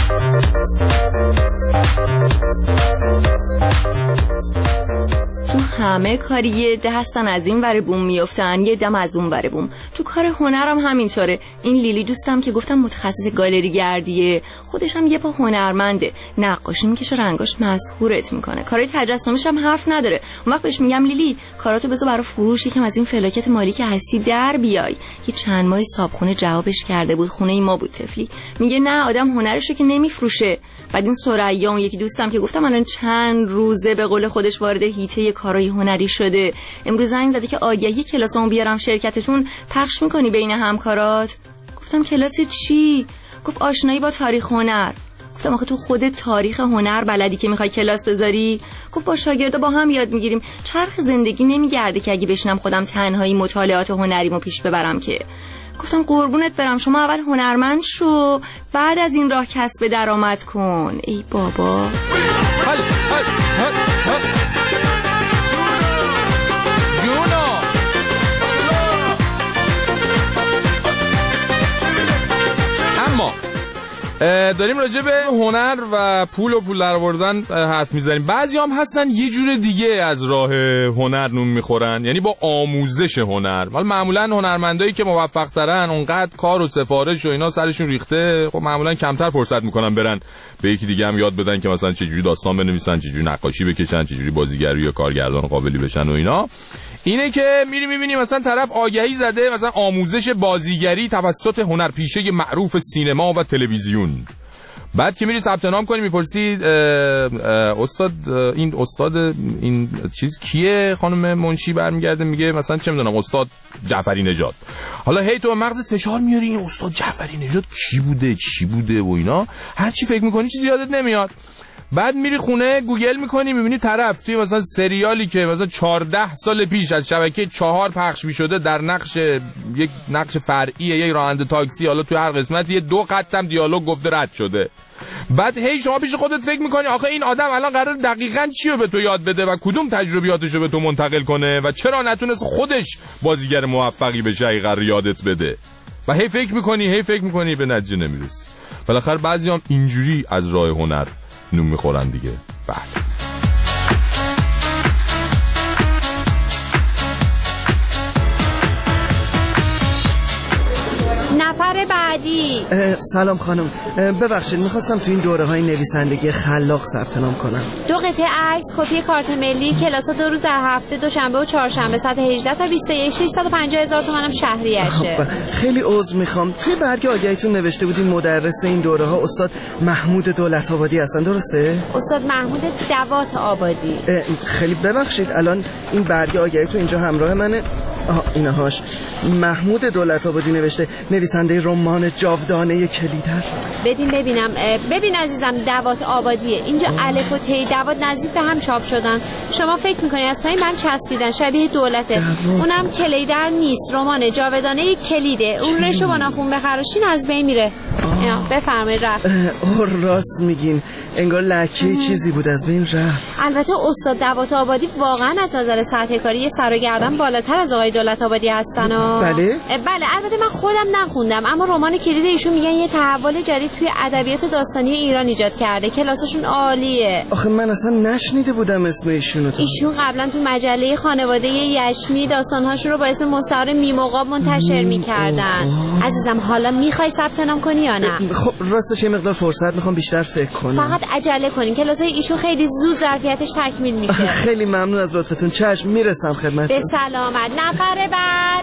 تو همه کاری یه ده هستن از این ور بوم میافتن، یه دم از اون ور بوم. تو کار هنرم همینطوره. این لیلی دوستم که گفتم متخصص گالری گردیه، خودش هم یه پا هنرمنده، نقاشی میکشه، رنگاش مسحورت میکنه، کارهای تجسمیش هم حرف نداره. اون وقت بهش میگم لیلی کاراتو بذار برای فروش، یکم از این فلاکت مالی که هستی در بیای. یه چند ماه صابخونه جوابش کرده بود، خونه ما بود تفلی. میگه نه آدم هنرشو که نمیفروشه. بعد این ثریا اون یکی دوستم که گفتم الان چند روزه به قول خودش وارد هیته کارهای هنری شده، امروز زنگ زده که آگهی کلاسمون بیارم شرکتتون پخش میکنی بین همکارات. گفتم کلاس چی؟ گفت آشنایی با تاریخ هنر. گفتم آخه تو خودت تاریخ هنر بلدی که میخوای کلاس بذاری؟ گفت با شاگردا با هم یاد میگیریم. چرخ زندگی نمیگرده که اگه بشینم خودم تنهایی مطالعات هنریمو پیش ببرم که. گفتم قربونت برم، شما اول هنرمند شو، بعد از این راه کسب درآمد کن. ای بابا جونا اما داریم راجع به هنر و پول درآوردن حرف میزنیم. بعضی هم هستن یه جور دیگه از راه هنر نون میخورن، یعنی با آموزش هنر. ولی معمولا هنرمندایی که موفق ترن اونقدر کار و سفارش و اینا سرشون ریخته، خب معمولا کمتر فرصت میکنن برن به یکی دیگه هم یاد بدن که مثلا چجوری داستان بنویسن، چجوری نقاشی بکشن، چجوری بازیگری یا کارگردان قابلی بشن و اینا. اینه که میری میبینی مثلا طرف آگهی زده مثلا آموزش بازیگری توسط هنرپیشه معروف سینما و تلویزیون. بعد که میری ثبت نام کنی میپرسی استاد این چیز کیه؟ خانم منشی برمیگرده میگه مثلا چه میدونم استاد جعفری نژاد. حالا هی تو مغزت فشار میاری این استاد جعفری نژاد کی بوده چی بوده و اینا، هر چی فکر میکنی چیزی یادت نمیاد. بعد میری خونه گوگل میکنی میبینی طرف توی مثلا سریالی که مثلا 14 سال پیش از شبکه 4 پخش میشده در یک نقش فرعی یک راننده تاکسی، حالا توی هر قسمت یه 2 خطم دیالوگ گفته رد شده. بعد هی شما پیش خودت فکر میکنی آخه این آدم الان قرار دقیقاً چی رو به تو یاد بده و کدوم تجربیاتش رو به تو منتقل کنه و چرا نتونست خودش بازیگر موفقی بشه اگه قرار یادت بده. و هی فکر میکنی به نتیجه نمیرسی. بالاخره بعضی هم اینجوری از راه هنر نون میخورن دیگه. بله نفر بعدی. سلام خانم، ببخشید میخواستم تو این دوره های نویسندگی خلاق ثبت نام کنم. 2 قطعه عکس، کپی کارت ملی، کلاسا 2 روز در هفته، دوشنبه و چهارشنبه ساعت 18 تا 21، 650,000 تومانم شهریشه. خیلی عذر میخوام، توی برگ آگهیتون نوشته بودین مدرس این دوره ها استاد محمود دولت آبادی هستن، درسته؟ استاد محمود دوات آبادی. خیلی ببخشید الان این برگ آگهیتون اینجا همراه منه. اینهاش محمود دولت آبادی نوشته، نویسنده رمان جاودانه کلیدر. بدین ببینم. ببین عزیزم دوات آبادیه، اینجا الف و ت دوات نزدیک به هم چاپ شدن. شما فکر میکنی از پایین من چسبیدن شبیه دولته. اونم کلیدر نیست، رمان جاودانه کلیده. اون رشو با ناخون بخراشین از بین میره. بفرمایید. رفت. راست میگین، انگار لکه چیزی بود از بین رفت. البته استاد دوات آبادی واقعا از نظر سطح کاری یه سر و گردن بالاتر از آقای دولت آبادی هستن. بله البته من خودم نخوندم، اما رمان کلید ایشون میگن یه تحول جدید توی ادبیات داستانی ایران ایجاد کرده، کلاسشون عالیه. آخه من اصلا نشنیده بودم اسم ایشونو. ایشون قبلا تو مجله خانواده یشمی داستانهاشون رو با اسم مستعار میموقاب منتشر میکردن. عزیزم حالا میخوای ثبت نام کنی یا نه؟ خب راستش یه مقدار فرصت میخوام بیشتر فکر کنم. فقط عجله کنین، کلاسای ایشون خیلی زود ظرفیتش تکمیل میشه. خیلی ممنون از لطفتون. چشم میرسم خدمتتون. به سلامت. نفر بعد.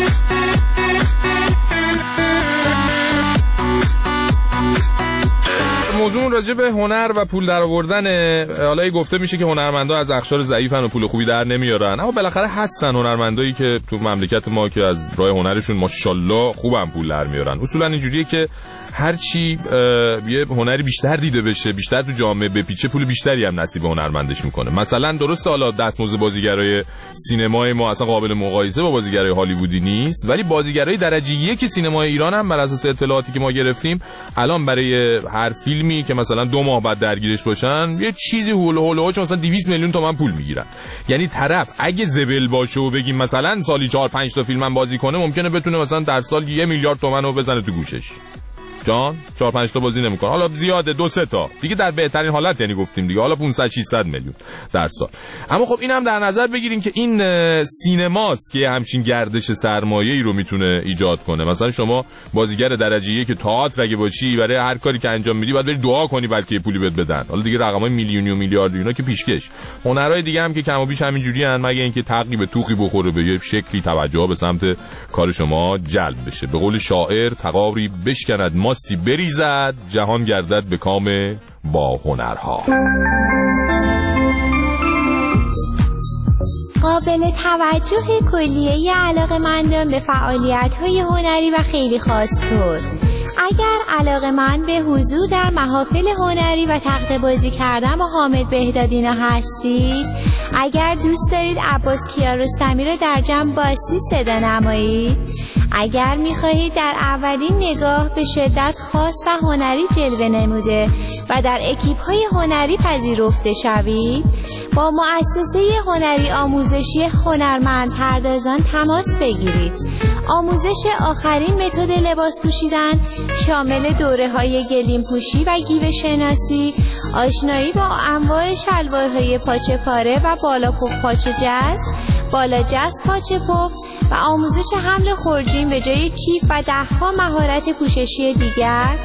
موضوع راجع به هنر و پول درآوردن. حالا گفته میشه که هنرمندا از اقشار ضعیفن و پول خوبی در نمیارن، اما بالاخره هستن هنرمندایی که تو مملکت ما که از راه هنرشون ماشاءالله خوبم پول در میارن. اصولا اینجوریه که هر چی یه هنری بیشتر دیده بشه، بیشتر تو جامعه بپیچه، پول بیشتری هم نصیب هنرمندش میکنه. مثلا درسته حالا دستمزد بازیگرای سینمای ما اصلا قابل مقایسه با بازیگرای هالیوودی نیست، ولی بازیگرای درجه یک سینمای ایران هم بر اساس اطلاعاتی که ما گرفتیم الان برای هر فیلمی که مثلا 2 ماه بعد درگیرش باشن یه چیزی هولوهاش مثلا 200 میلیون تومان پول میگیرن. یعنی طرف اگه زبل باشه و بگیم مثلا سالی 4-5 تا فیلم هم بازی کنه، ممکنه بتونه مثلا در سال 1 میلیارد تومان رو بزنه تو گوشش. جان 4-5 تا بازی نمیکنه، حالا زیاده 2-3 تا دیگه در بهترین حالت یعنی گفتیم دیگه، حالا 500-600 میلیون در سال. اما خب اینم در نظر بگیریم که این سینماست که همچین گردش سرمایه‌ای رو میتونه ایجاد کنه. مثلا شما بازیگر درجه 1 که تئاتر اگه باشی برای هر کاری که انجام میدی باید بری دعا کنی بلکه پولی بهت بدن. حالا دیگه رقمای میلیونی و میلیاردی اینا که پیشکش. هنرهای دیگه هم که کم و بیش همینجوری ان، مگه اینکه تعقیب توخی بخوره به یه شکلی توجه به سمت کار شما جلب بشه. به قول شاعر تقاری بشکند ماستی بریزد، جهان گردد به کام با هنرها. قابل توجه کلیه علاقه‌مندان به فعالیت‌های هنری و خیلی خاص‌طور. اگر علاقه‌مند به حضور در محافل هنری و تقطه بازی کردن با حامد بهدادینا هستید، اگر دوست دارید عباس کیارستمی رو در جمع باسی صدا نمایید، اگر می‌خواهید در اولین نگاه به شدت خاص و هنری جلوه نموده و در اکیپ‌های هنری پذیرفته شوید، با مؤسسه هنری آموزشی هنرمند پردازان تماس بگیرید. آموزش آخرین متد لباس پوشیدن شامل دوره‌های گلیم پوشی و گیوه شناسی، آشنایی با انواع شلوارهای پاچه پاره و بالا پف پاچه جست، بالا جست پاچه پف و آموزش حمل خورجین به جای کیف و ده‌ها مهارت پوششی دیگر،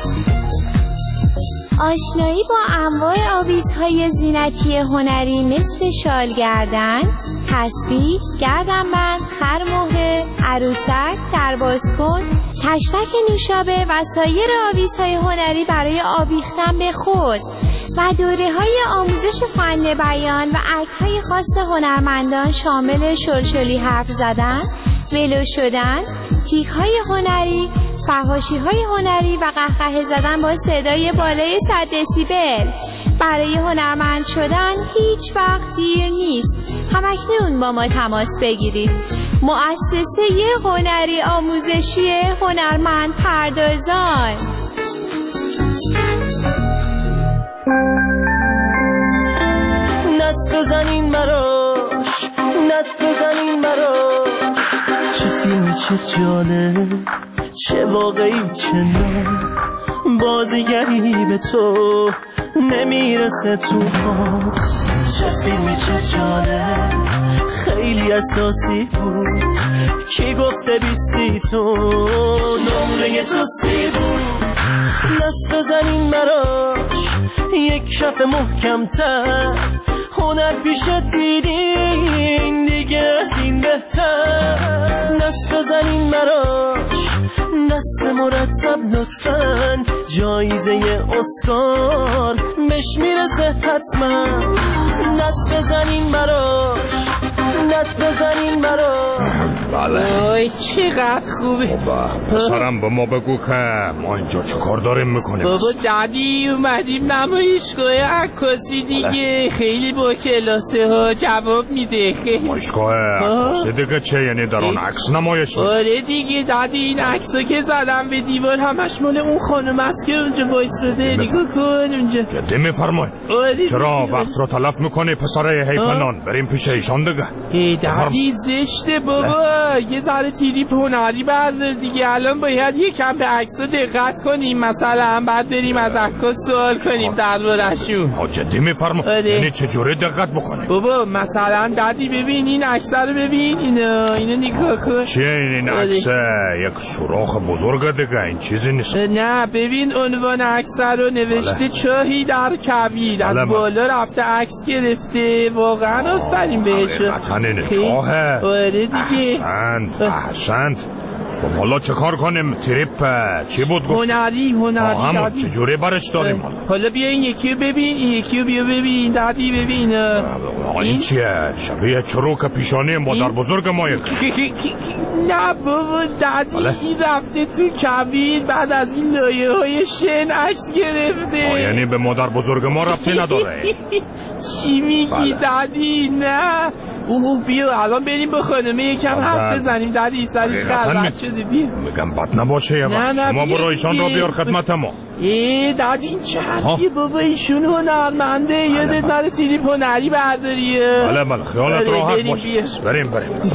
آشنایی با انواع آویزهای زینتی هنری مثل شال گردن، تسبیح، گردنبند، خرمهره، عروسک، دربازکن، تشتک نوشابه و سایر آویزهای هنری برای آویختن به خود و دوره‌های آموزش فن بیان و اکت‌های خاص هنرمندان شامل شلشلی حرف زدن، ولو شدن، تیک‌های هنری، فحاشی‌های هنری و قهقه زدن با صدای بالای 100 دسیبل. برای هنرمند شدن هیچ وقت دیر نیست. همکنون با ما تماس بگیرید. مؤسسه هنری آموزشی هنرمند پردازان. نصف بزنین براش، نصف بزنین براش، چه فیلمی چه جالب، چه واقعی چه نه، بازیگری به تو نمیرسه تو خواب، چه فیلمی چه جالب، خیلی اساسی بود، کی گفته 20 تو نمره تو 30 بود. نصف بزنین براش یک کف محکم‌تر، هنر پیشت دیدین دیگه از این بهتر. نصف بزنین براش نصف مرتب لطفاً، جایزه اسکار بهش میرسه حتما. نصف بزنین براش، نصف بزنین براش. بله وای چقدر خوبه. بابا پسرم به ما بگو که ما اینجا چه کار داریم میکنیم؟ بابا دادی اومدیم نمایشگاه عکاسی دیگه، خیلی با کلاسه ها جواب میده. خیلی نمایشگاه عکاسی دیگه چه؟ یعنی در اون عکس نمایش میده؟ آره دیگه دادی، این عکسا که زدم به دیوار همش مال اون خانم است که اونجا وایساده. نگاه کن اونجا. جدی میفرمایی؟ چرا وقت رو تلف میکنی پسر حیفنان؟ بریم پیش ایشان دیگه. دادی زشته بابا، یه ذره تریپ هنری بردار دیگه. الان باید یکم به عکس‌ها دقت کنیم، مثلا بعد بریم از عکاس سوال کنیم درباره‌شون. جدی میفرمایی؟ یعنی چجوری دقت بکنیم؟ بابا مثلا دادی ببین این عکس‌ها رو ببین، اینو نگاه کن. چیه این عکس؟ یک سوراخ بزرگ دیگه، این چیزی نیست. نه ببین عنوان عکس رو نوشته چاهی در کویر، از بالا رفته عکس گرفته. واقعا آفرین بهش. حقیقتاً این چاهه. آره دیگه. احسنت. خب حالا چه کار کنیم؟ تریپ چی بود گفت؟ هنری همون چجوری برش داریم حالا بیا این یکی رو ببین، این یکی رو بیا ببین دادی ببین. این چیه؟ شبیه چروک پیشانی مادر بزرگ ما یک. نه بابا دادی این رفته تو کبیر، بعد از این لایه های شن عکس گرفته. یعنی به مادر بزرگ ما ربطی نداره؟ چی میگی دادی؟ نه بیا الان بریم با خانمه یکم حرف بزنیم دادی، سریش خلوت شده. بیا میگم بد نباشه یه وقت شما برو ایشان رو بیار خدمت ما. داد این چه حرفیه بابا؟ ایشون هنرمنده. یادت نره تریپ هنری برداریه. بله خیالت راحت باشه. بریم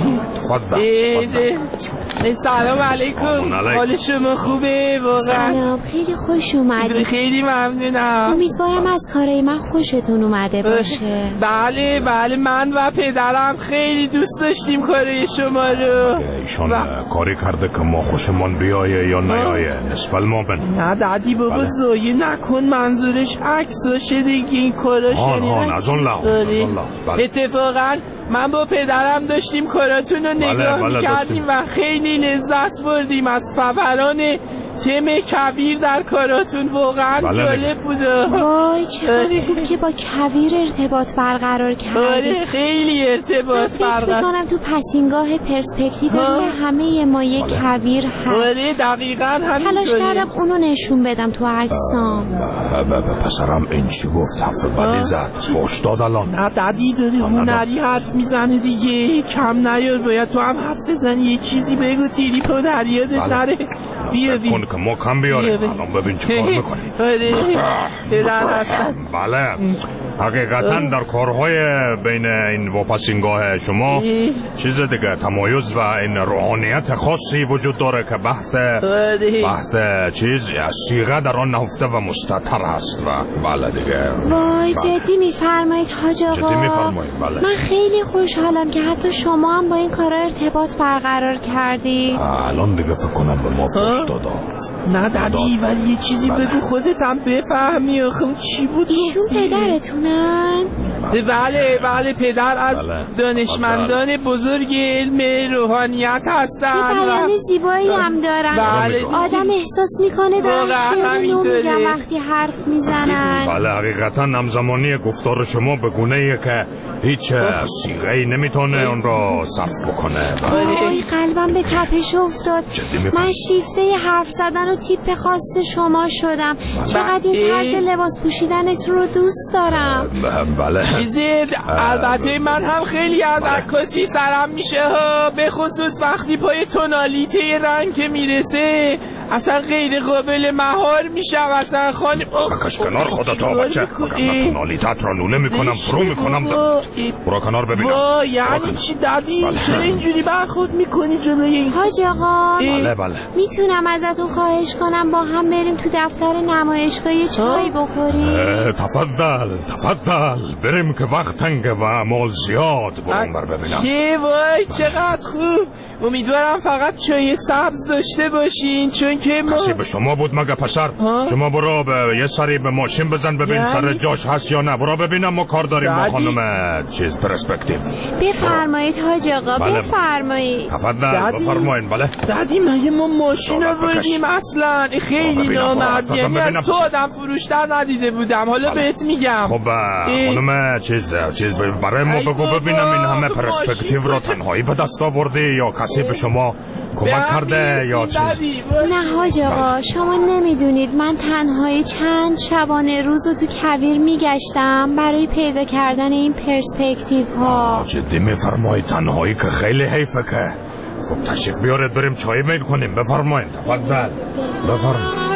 سلام علیکم. حال شما خوبه؟ واقعا سلام، خیلی خوش اومدید. خیلی ممنونم. امیدوارم از کارای من خوشتون اومده باشه. بله من و پدرم خیلی دوست داشتیم کارای شما رو. ایشان کاری کرده که ما خوشمون بیایه یا نیایه نصف المابن. نه دادی بابا زایه نکن، منظورش عکساشه دیگه این کاراش. از اون لحاظ. اتفاقا من با پدرم داشتیم کاراتون رو نگاه میکردیم و خیلی لذت بردیم از فوران تم کویر در کاراتون. واقعا جالب بوده. وای چقدر خوب که با کویر ارتباط برقرار کردیم. خیلی ارتباط برقرار. فکر میکنم تو پسینگاه پرسپکتیو همه ما یک کویر هست. دقیقاً همینطوره. تلاش کردم اونو نشون بدم تو عکسام. پسرم این چی گفت؟ حرف بدی زد، فوش داد الان. نه دادی داری هنری حرف میزنه دیگه، کم نیار. باید تو هم حرف بزنی، یه چیزی بگو تریپ هنری یادت نره. بیا که ما کم بیاریم. الان ببین چه کار میکنیم. پدر هستن. بله حقیقتا در کارهای بین این واپسینگاه شما چیز دیگه تمایز و این روحانیت خاصی وجود داره که بحث چیز صیغه در آن نهفته و مستتر هست. و بله دیگه. وای جدی میفرمایید حاج آقا؟ جدی میفرمایید. بله من خیلی خوشحالم که حتی شما هم با این کارا ارتباط برقرار کردی. الان دیگه فکر کنم به ما فوش دادا. نه دادی ولی یه چیزی بگو خودت هم بفهمی. آخه چی بود ایشون پدرتونن؟ بله پدر از دانشمندان بزرگ علم روحانیت هستن. چه بیان زیبایی هم دارن. آدم احساس میکنه دارن شعر نو میگن وقتی حرف میزنن. بله حقیقتا همزمانی گفتار شما به گونه‌ایه که هیچ صیغه‌ای نمیتونه اون را صرف بکنه. وای قلبم به تپش افتاد. من شیفته حرف زدن و تیپ خاص شما شدم. چقدر این طرز لباس پوشیدنتون رو دوست دارم. بله البته من هم خیلی از عکاسی سرم میشه ها، به خصوص وقتی پای تونالیته رنگ که میرسه اصلا غیر قابل مهار میشم. اصلا خانم بکش کنار خودتا بچه. تونالیتت را لوله میکنم فرو میکنم. برو کنار ببینم. یعنی چی دادی؟ چرا اینجوری برخورد میکنی جلوی این؟ حاج آقا بله میتونم ازتون خواهش کنم با هم بریم تو دفتر نمایشگاه یه چای بخوریم؟ تفضل بریم که وقت تنگه و مال زیاد. برون بر ببینم. وای چقدر خوب. امیدوارم فقط چای سبز داشته باشین چون که ما کسی به شما بود مگه پسر؟ شما برو یه سری به ماشین بزن ببین سر جاش هست یا نه. برو ببینم ما کار داریم با خانم چیز پرسپکتیو. بفرمایید حاج آقا. بفرمایید. تفضل بفرمایید. بله دادی مگه ما ماشین آوردیم اصلا؟ خیلی نامردی. یعنی از تو آدم فروشتر ندیده بودم. حالا بهت میگم. خب خانم چیز برای ما بگو ببینم این همه پرسپکتیو رو تنهایی به دست آورده یا کسی به شما کمک کرده یا چیز؟ نه حاج آقا شما نمیدونید من تنهایی چند شبانه روز رو تو کویر میگشتم برای پیدا کردن این پرسپکتیو ها. جدی میفرمایید؟ تنهایی که خیلی حیفه که. خب تشریف بیارید بریم چای میل کنیم. بفرمایید. تفضل بفرمایید.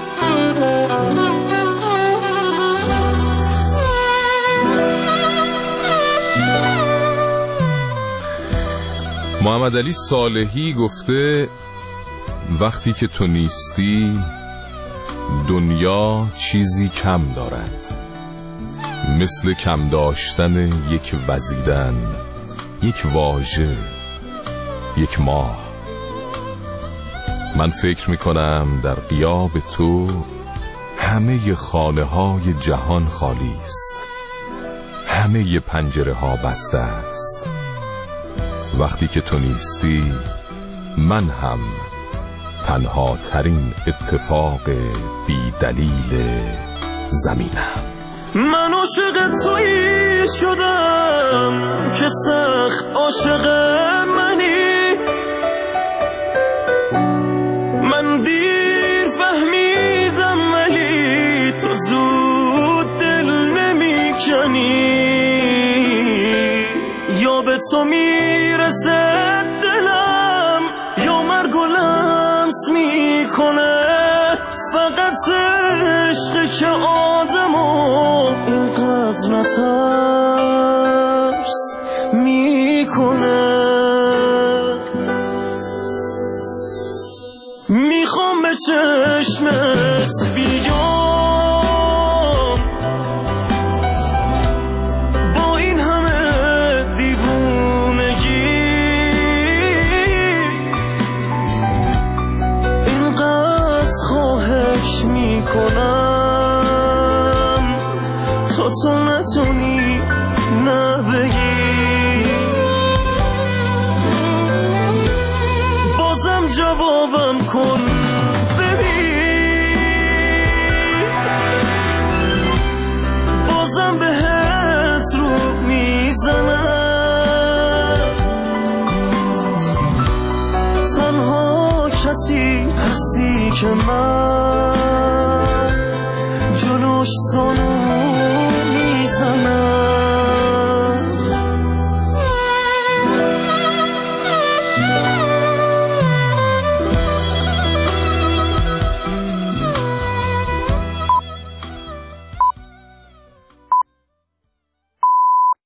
محمد علی صالحی گفته وقتی که تو نیستی دنیا چیزی کم دارد، مثل کم داشتن یک وزیدن، یک واژه، یک ماه. من فکر میکنم در غیاب تو همه خانه های جهان خالی است، همه پنجره ها بسته است. وقتی که تو نیستی من هم تنها ترین اتفاق بی دلیل زمینم. من عاشق تویی شدم که سخت عاشق منی. من دیر فهمیدم ولی تو زود دل نمی کنی. یا به تو میرسه دلم یا مرگ و لمس میکنه. فقط عشقی که آدمو اینقدر نترس میکنه میخوام به چشمت بیام با این همه دیوونگی اینقدر خواهش میکنم تو نتونی نبگی بازم جوابم کن ببین بازم بهت رو میزنم تنها کسی هستی که من